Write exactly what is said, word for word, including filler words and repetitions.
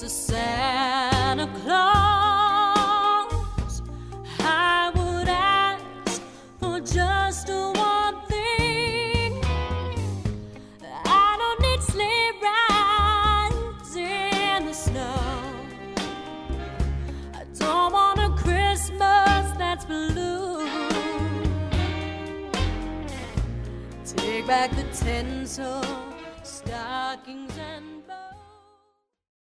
to Santa Claus, I would ask for just one thing. I don't need sleigh rides in the snow. I don't want a Christmas that's blue. Take back the tinsel stockings and